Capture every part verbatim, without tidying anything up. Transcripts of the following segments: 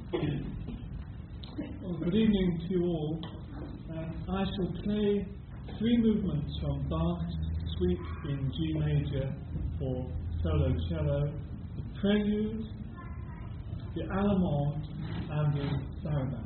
Well, good evening to you all. Uh, I shall play three movements from Bach's Suite in G major for solo cello, the Prelude, the Allemande, and the Sarabande.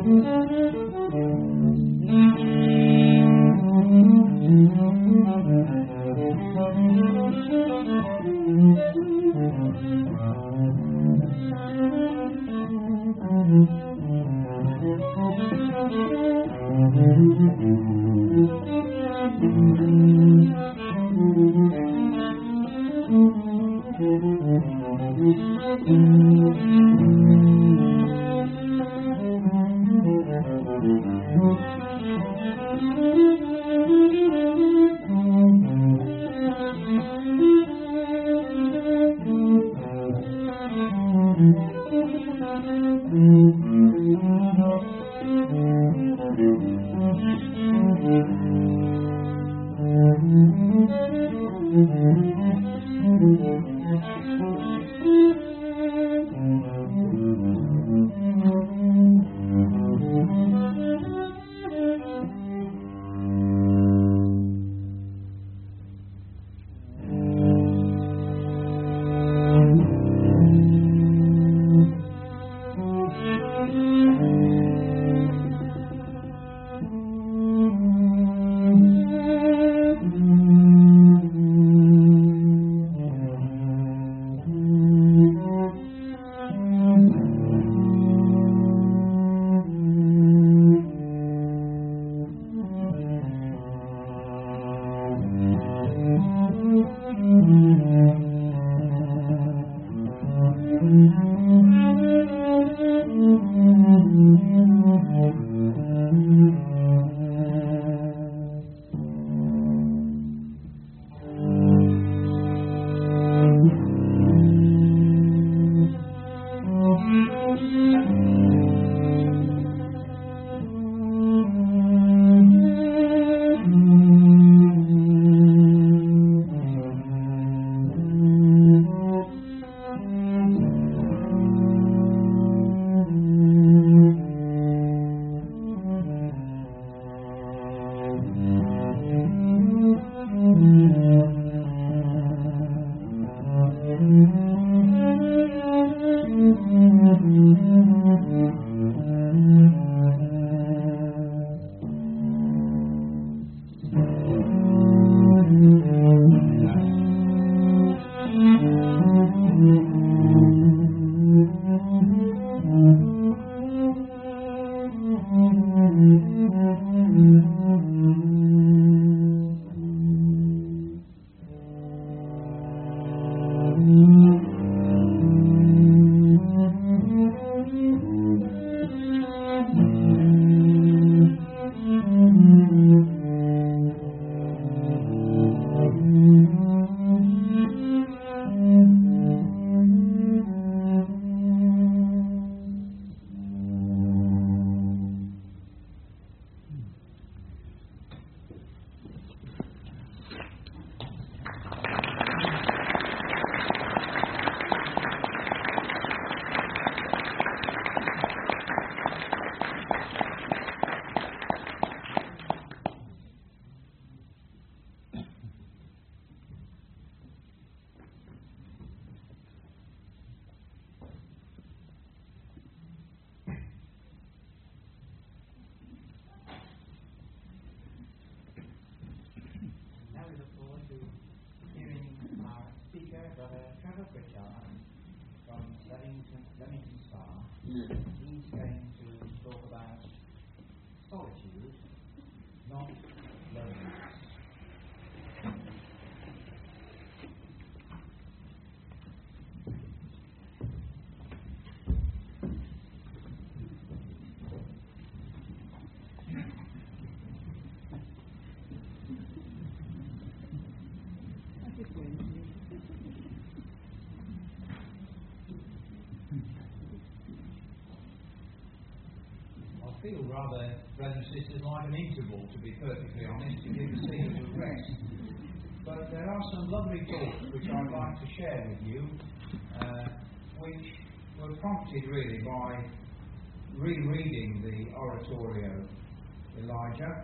Feel rather, brothers and sisters, like an interval, to be perfectly honest, to give the scene a rest. But there are some lovely thoughts which I'd like to share with you, uh, which were prompted really by rereading the Oratorio Elijah.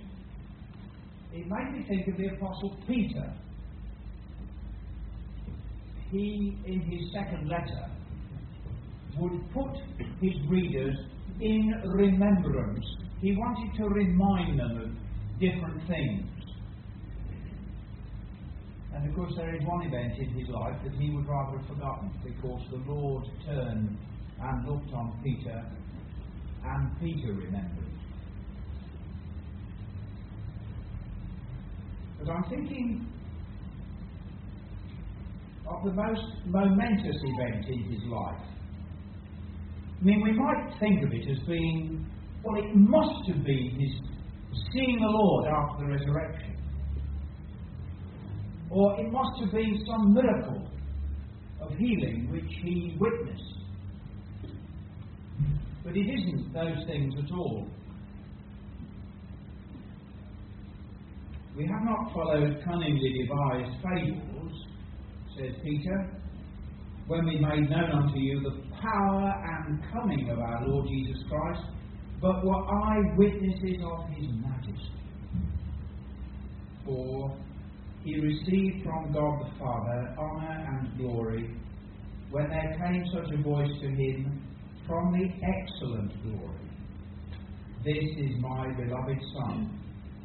It made me think of the Apostle Peter. He, in his second letter would put his readers in remembrance. He wanted to remind them of different things. And of course there is one event in his life that he would rather have forgotten, because the Lord turned and looked on Peter, and Peter remembered. But I'm thinking of the most momentous event in his life. I mean, we might think of it as being, well, it must have been his seeing the Lord after the resurrection. Or it must have been some miracle of healing which he witnessed. But it isn't those things at all. We have not followed cunningly devised fables, says Peter, when we made known unto you the power and coming of our Lord Jesus Christ, but were eyewitnesses of his majesty. For he received from God the Father honour and glory, when there came such a voice to him from the excellent glory, This is my beloved Son,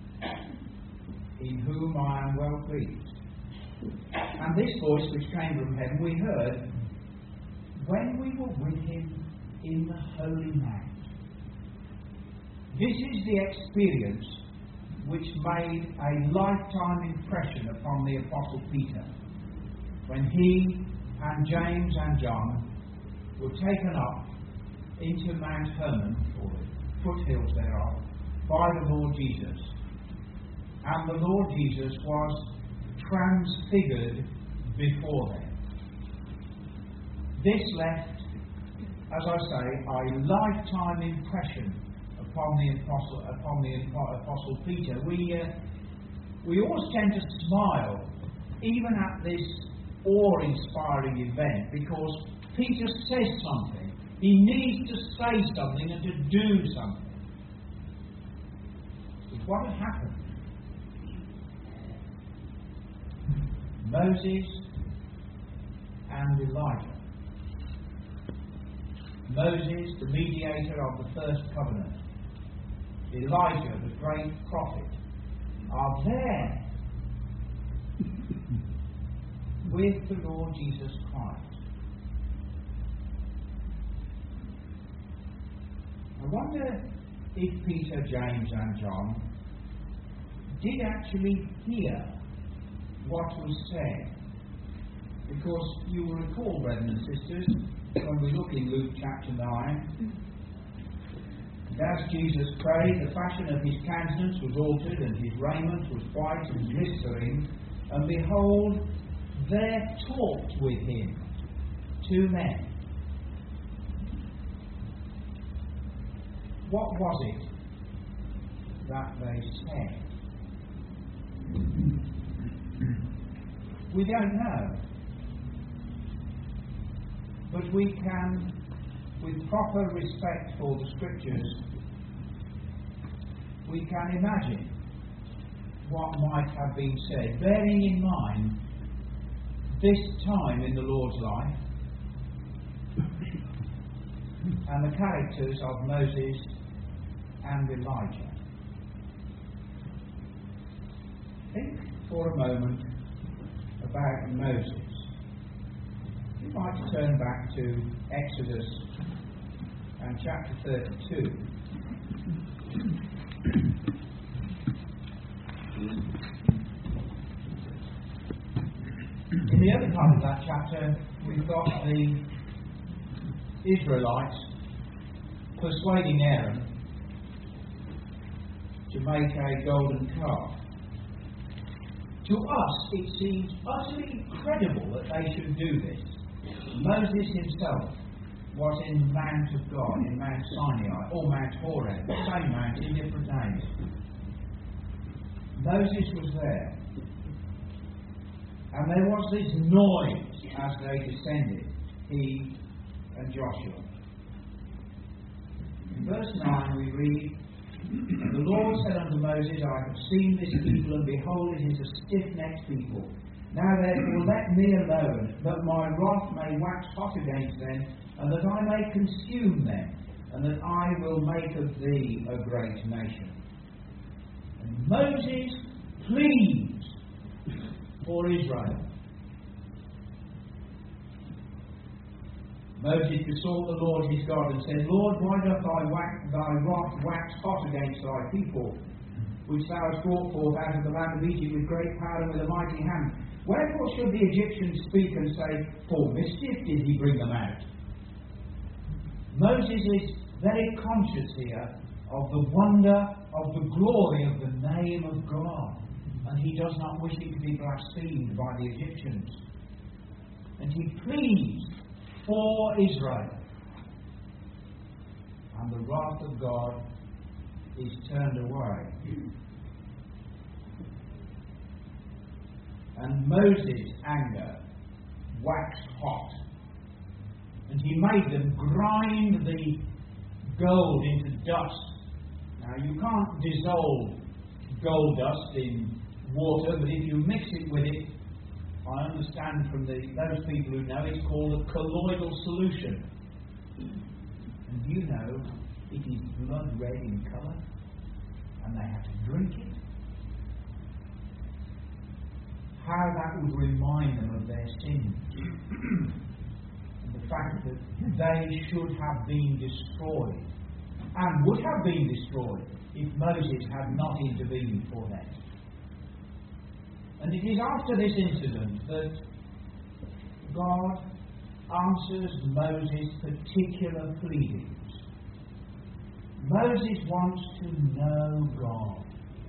in whom I am well pleased. And this voice which came from heaven we heard when we were with him in the Holy Mount. This is the experience which made a lifetime impression upon the Apostle Peter, when he and James and John were taken up into Mount Hermon, or the foothills thereof, by the Lord Jesus. And the Lord Jesus was transfigured before them. This left, as I say, a lifetime impression upon the apostle, upon the apostle Peter. We uh, we always tend to smile even at this awe-inspiring event, because Peter says something. He needs to say something and to do something. But what had happened? Moses and Elijah. Moses, the mediator of the first covenant. Elijah, the great prophet, are there with the Lord Jesus Christ. I wonder if Peter, James and John did actually hear what was said. Because you will recall, brethren and sisters, when we look in Luke chapter nine, and as Jesus prayed, the fashion of his countenance was altered, and his raiment was white and glistering, and behold, there talked with him two men. What was it that they said? We don't know. But we can, with proper respect for the Scriptures, we can imagine what might have been said, bearing in mind this time in the Lord's life and the characters of Moses and Elijah. Think for a moment about Moses. You'd like to turn back to Exodus and chapter thirty-two. In the other part of that chapter, we've got the Israelites persuading Aaron to make a golden calf. To us, it seems utterly incredible that they should do this. Moses himself was in the Mount of God, in Mount Sinai, or Mount Horeb, the same mount in different names. Moses was there. And there was this noise as they descended, he and Joshua. In verse nine we read, The Lord said unto Moses, I have seen this people, and behold, it is a stiff-necked people. Now therefore let me alone, that my wrath may wax hot against them, and that I may consume them, and that I will make of thee a great nation. And Moses pleads for Israel. Moses besought the Lord his God and said, Lord, why doth thy, wax, thy wrath wax hot against thy people, which thou hast brought forth out of the land of Egypt with great power and with a mighty hand? Wherefore should the Egyptians speak and say, for mischief did he bring them out? Moses is very conscious here of the wonder, of the glory of the name of God. And he does not wish it to be blasphemed by the Egyptians. And he pleads for Israel. And the wrath of God is turned away. And Moses' anger waxed hot. And he made them grind the gold into dust. Now, you can't dissolve gold dust in water, but if you mix it with it, I understand from the, those people who know, it's called a colloidal solution. And you know, it is blood red in colour, and they have to drink it. How that would remind them of their sins. And the fact that they should have been destroyed, and would have been destroyed, if Moses had not intervened for them. And it is after this incident that God answers Moses' particular pleadings. Moses wants to know God.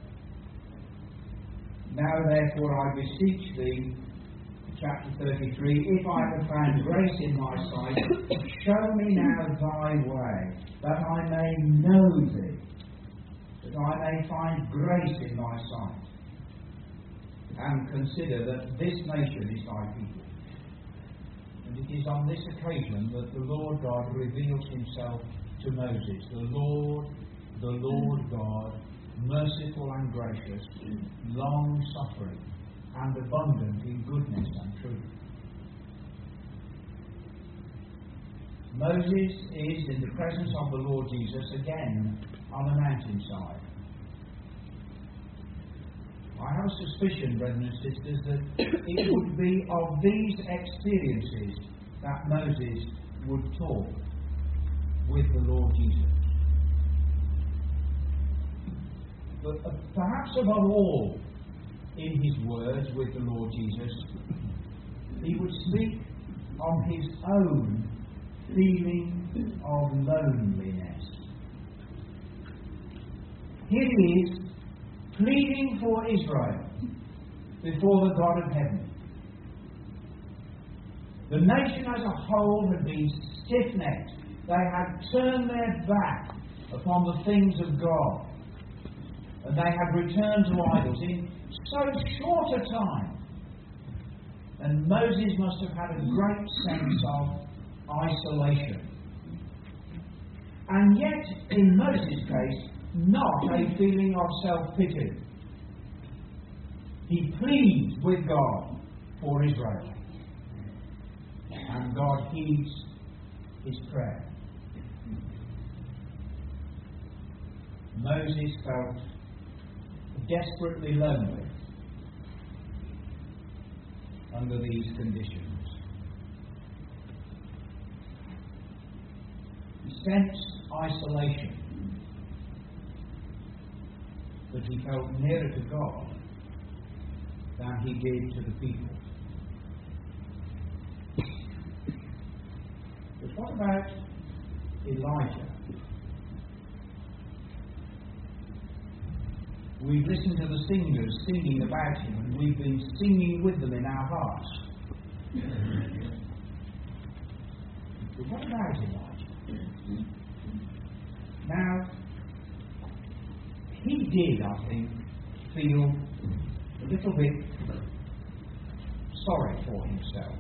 Now therefore I beseech thee, chapter thirty-three, if I have found grace in thy sight, show me now thy way, that I may know thee, that I may find grace in thy sight, and consider that this nation is thy people. And it is on this occasion that the Lord God reveals himself to Moses, the Lord, the Lord God, merciful and gracious, long-suffering, and abundant in goodness and truth. Moses is in the presence of the Lord Jesus again on a mountainside. I have a suspicion, brethren and sisters, that it would be of these experiences that Moses would talk with the Lord Jesus. But uh, perhaps above all, in his words with the Lord Jesus, he would speak of his own feeling of loneliness. Here he is, pleading for Israel before the God of heaven. The nation as a whole had been stiff-necked. They had turned their back upon the things of God. And they had returned to idols in so short a time. And Moses must have had a great sense of isolation. And yet, in Moses' case, not a feeling of self-pity. He pleads with God for Israel. And God heeds his prayer. Moses felt desperately lonely under these conditions. He sensed isolation, but he felt nearer to God than he did to the people. But what about Elijah? We've listened to the singers singing about him, and we've been singing with them in our hearts. But what about Elijah? Now, he did, I think, feel a little bit sorry for himself.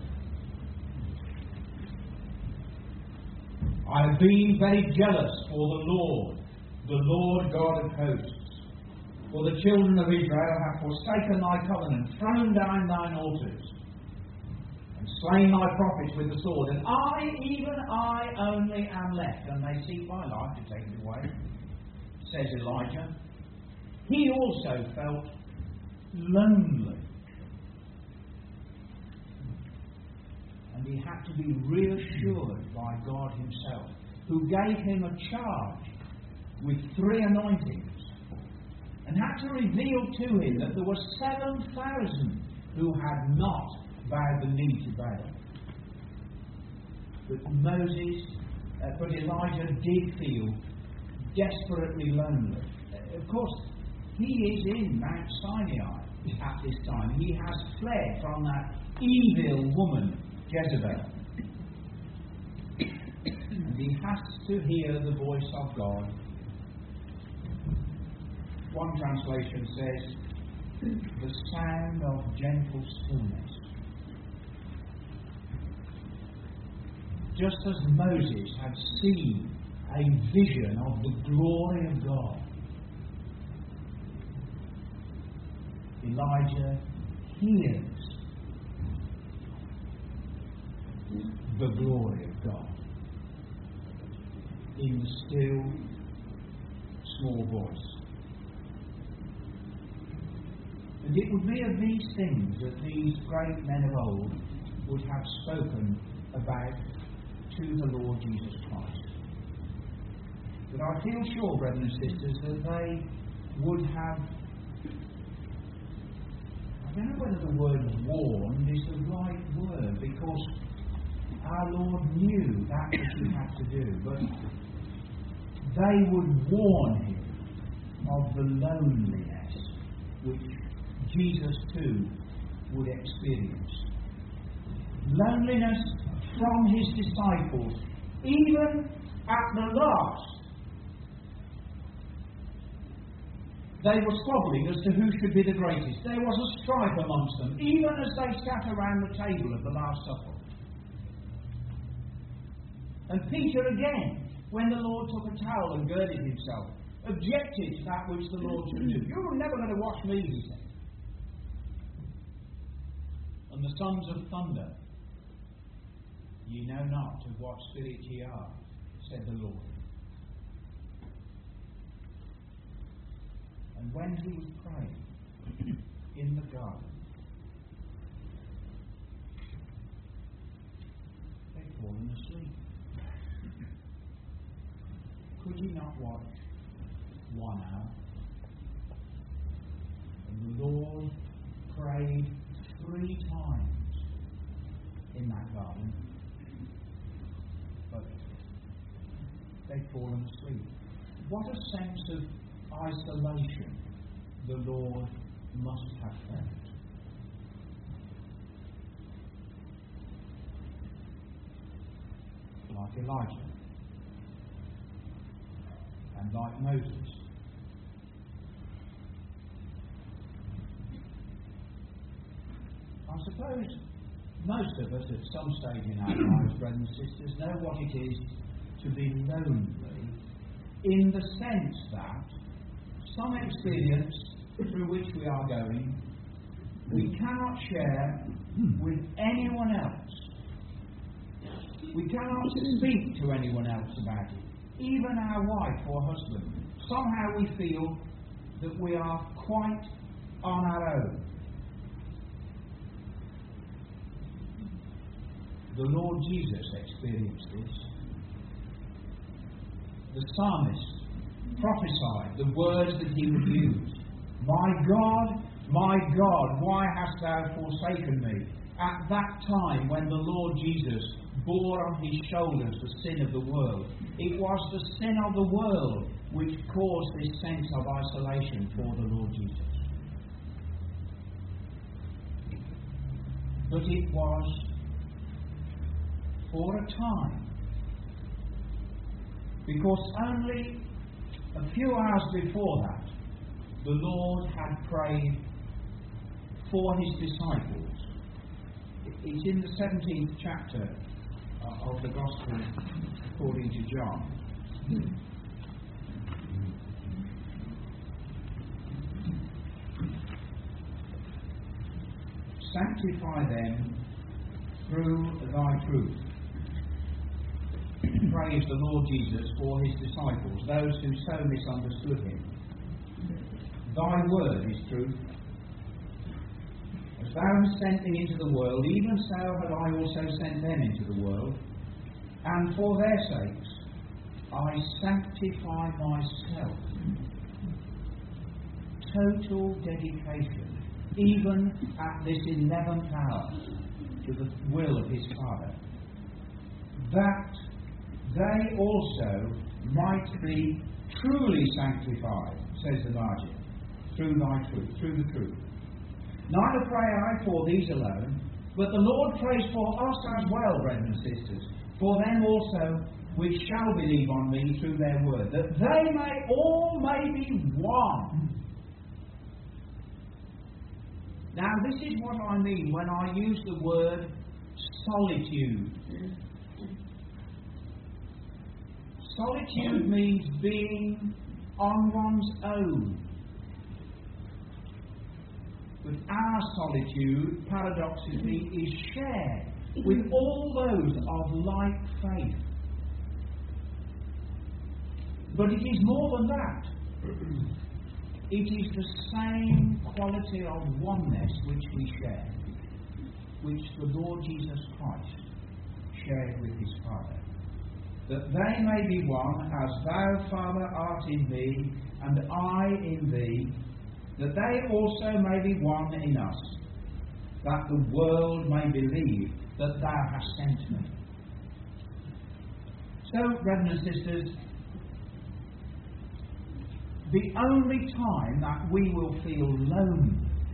I have been very jealous for the Lord, the Lord God of hosts. For the children of Israel have forsaken thy covenant, thrown down thine altars. and slain my prophets with the sword, and I, even I only am left, and they seek my life to take it away, says Elijah. He also felt lonely. And he had to be reassured by God himself, who gave him a charge with three anointings, and had to reveal to him that there were seven thousand who had not bowed the knee to Baal. But Moses, uh, but Elijah did feel desperately lonely. Uh, of course, he is in Mount Sinai at this time. He has fled from that evil woman, Jezebel. And he has to hear the voice of God. One translation says, the sound of gentle stillness. Just as Moses had seen a vision of the glory of God, Elijah hears the glory of God in the still, small voice. And it would be of these things that these great men of old would have spoken about to the Lord Jesus Christ. But I feel sure, brothers and sisters, that they would have, I don't know whether the word warned is the right word, because our Lord knew that which he had to do, but they would warn him of the loneliness which Jesus too would experience. Loneliness from his disciples, even at the last. They were squabbling as to who should be the greatest. There was a strife amongst them, even as they sat around the table at the Last Supper. And Peter again, when the Lord took a towel and girded himself, objected to that which the Lord should do. You're never going to wash me, he said. And the sons of thunder, ye know not of what spirit ye are, said the Lord. And when he was praying in the garden, they'd fallen asleep. Could you not watch one hour? And the Lord prayed three times in that garden, but they'd fallen asleep. What a sense of isolation the Lord must have felt. Like Elijah and like Moses. I suppose most of us at some stage in our lives, brothers and sisters, know what it is to be lonely, in the sense that some experience through which we are going, we cannot share with anyone else. We cannot speak to anyone else about it, even our wife or husband. Somehow we feel that we are quite on our own. The Lord Jesus experienced this. The psalmist prophesied the words that he would use. My God, my God, why hast thou forsaken me? At that time when the Lord Jesus bore on his shoulders the sin of the world, it was the sin of the world which caused this sense of isolation for the Lord Jesus. But it was for a time, because only a few hours before that, the Lord had prayed for his disciples. It's in the seventeenth chapter of the Gospel according to John. Sanctify them through thy truth. Praise the Lord Jesus for his disciples, those who so misunderstood him. Thy word is truth. As thou hast sent me into the world, even so have I also sent them into the world. And for their sakes I sanctify myself. Total dedication, even at this eleventh hour, to the will of his Father, that they also might be truly sanctified, says the margin, through thy truth, through the truth. Neither pray I for these alone, but the Lord prays for us as well, brethren and sisters, for them also which shall believe on me through their word, that they may all may be one. Now this is what I mean when I use the word solitude. Solitude means being on one's own. But our solitude, paradoxically, is shared with all those of like faith. But it is more than that. It is the same quality of oneness which we share, which the Lord Jesus Christ shared with his Father. That they may be one, as thou, Father, art in me, and I in thee, that they also may be one in us, that the world may believe that thou hast sent me. So, brethren and sisters, the only time that we will feel lonely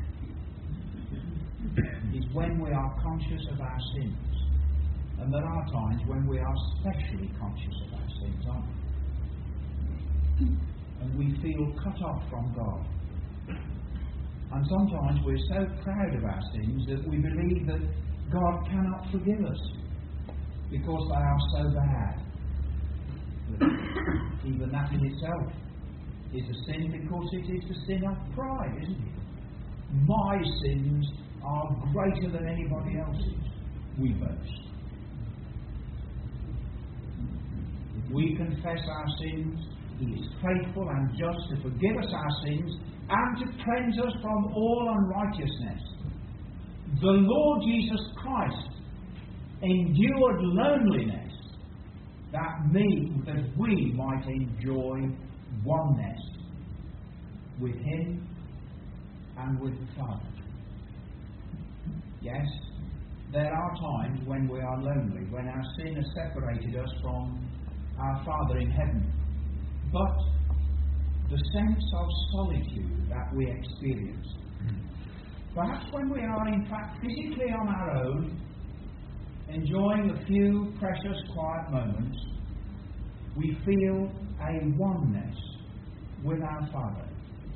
is when we are conscious of our sins. And there are times when we are especially conscious of our sins, aren't we? And we feel cut off from God. And sometimes we're so proud of our sins that we believe that God cannot forgive us because they are so bad. But even that in itself is a sin, because it is the sin of pride, isn't it? My sins are greater than anybody else's, we boast. If we confess our sins, he is faithful and just to forgive us our sins and to cleanse us from all unrighteousness. The Lord Jesus Christ endured loneliness that me, that we might enjoy oneness with him and with the Father. Yes, there are times when we are lonely, when our sin has separated us from our Father in heaven. But the sense of solitude that we experience, perhaps when we are in fact physically on our own, enjoying a few precious quiet moments, we feel a oneness with our Father.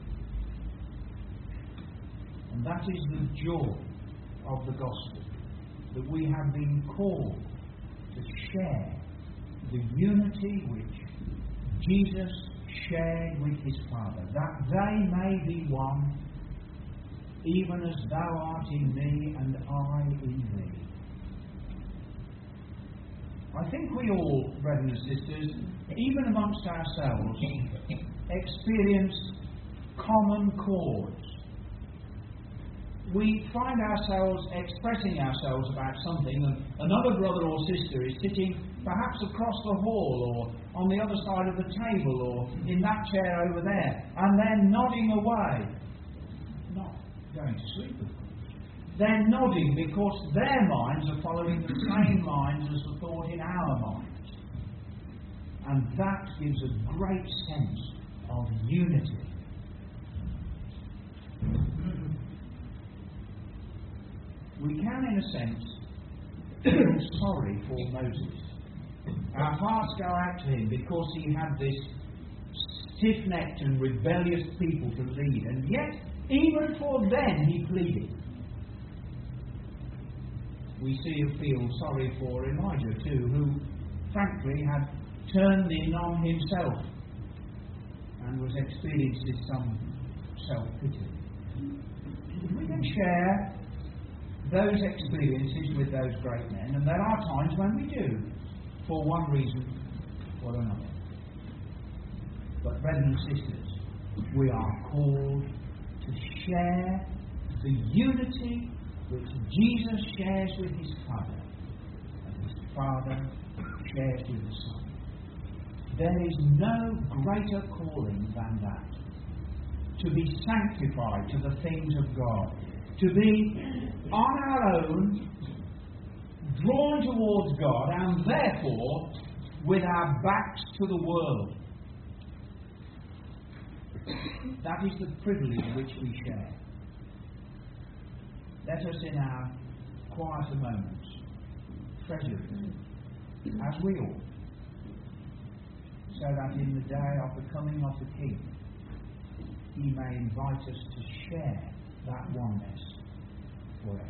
And that is the joy of the gospel, that we have been called to share the unity which Jesus shared with his Father, that they may be one, even as thou art in me and I in thee. I think we all, brethren and sisters, even amongst ourselves, experience common chords. We find ourselves expressing ourselves about something, and another brother or sister is sitting perhaps across the hall or on the other side of the table or in that chair over there, and they're nodding away. Not going to sleep, of course. They're nodding because their minds are following the same lines as the thought in our minds. And that gives a great sense of unity. We can, in a sense, feel sorry for Moses. Our hearts go out to him because he had this stiff-necked and rebellious people to lead, and yet, even for them, he pleaded. We see and feel sorry for Elijah too, who, frankly, had turned in on himself and was experiencing some self-pity. We can share those experiences with those great men, and there are times when we do, for one reason or another. But brothers and sisters, we are called to share the unity which Jesus shares with his Father, and his Father shares with the Son. There is no greater calling than that. To be sanctified to the things of God. To be on our own, drawn towards God, and therefore with our backs to the world. That is the privilege which we share. Let us in our quieter moments treasure it, as we ought, so that in the day of the coming of the King, he may invite us to share that oneness forever.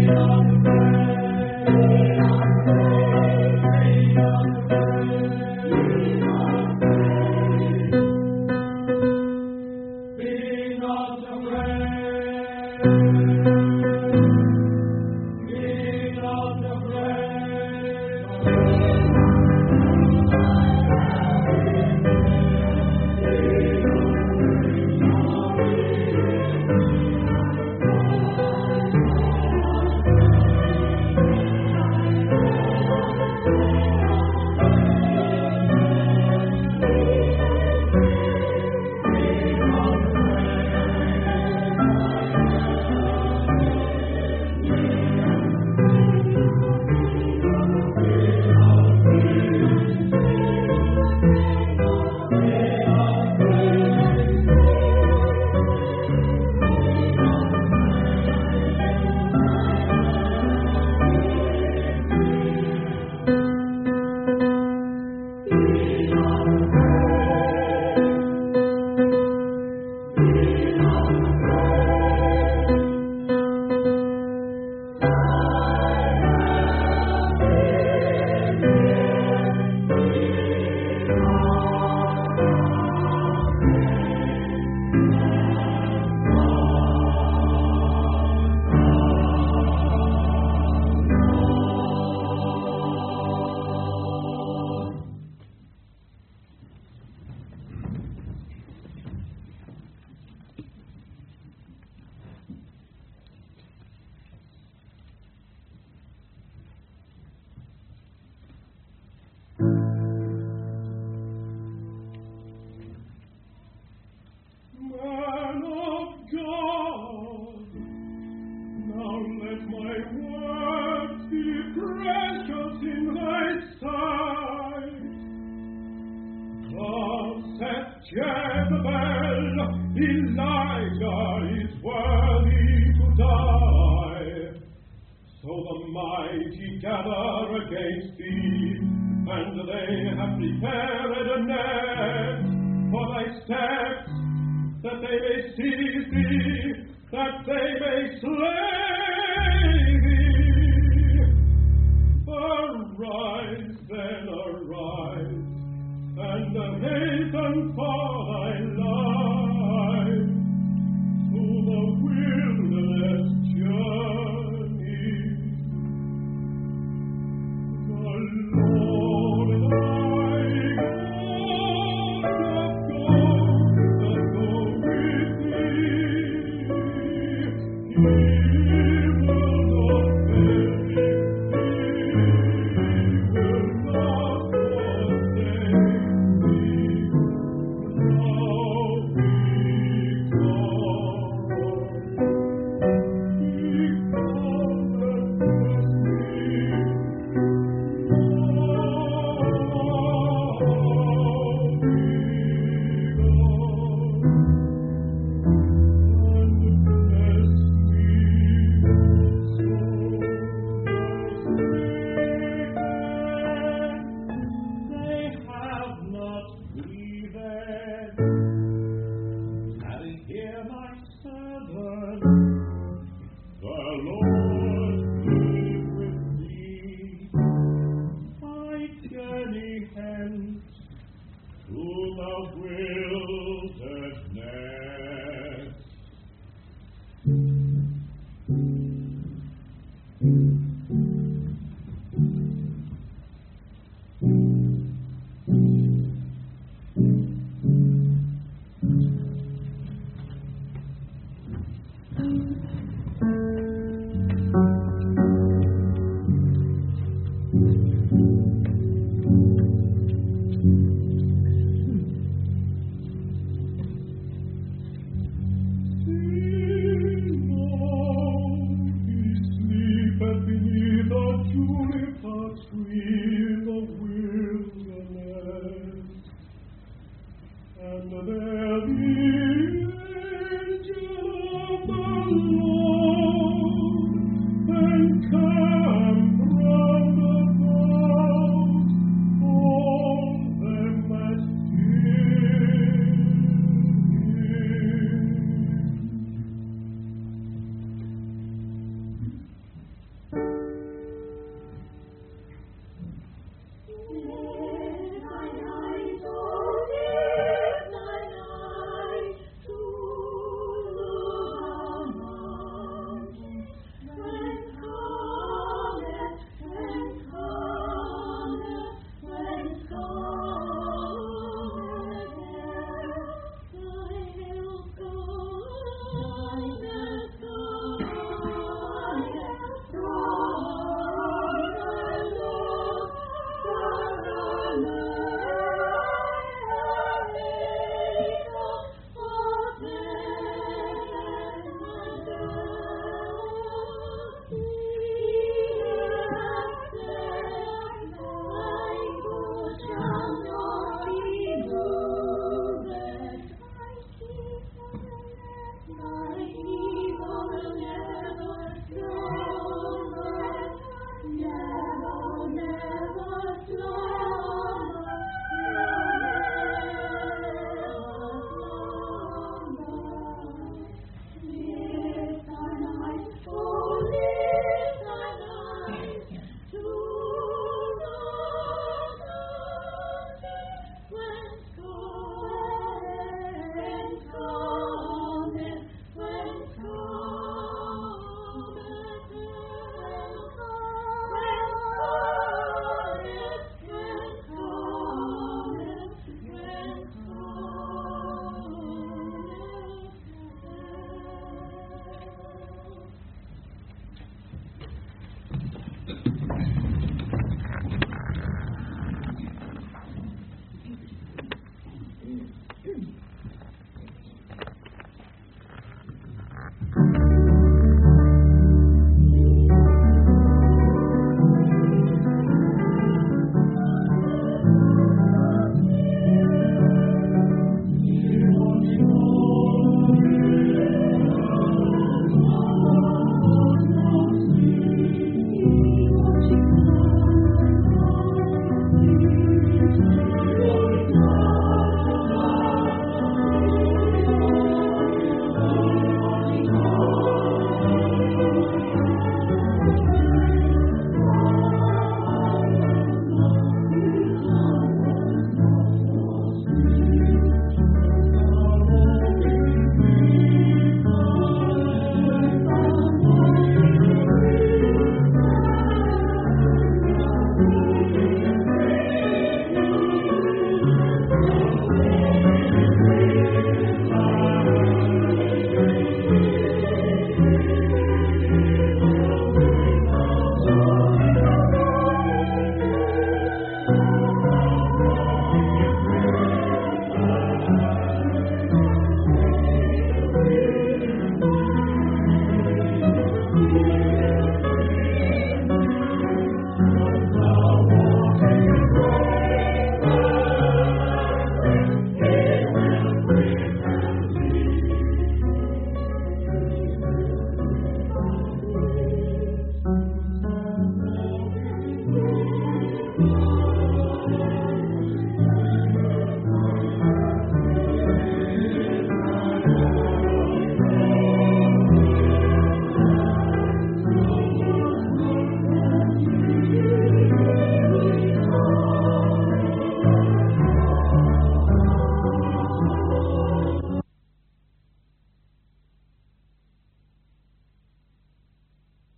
Tree.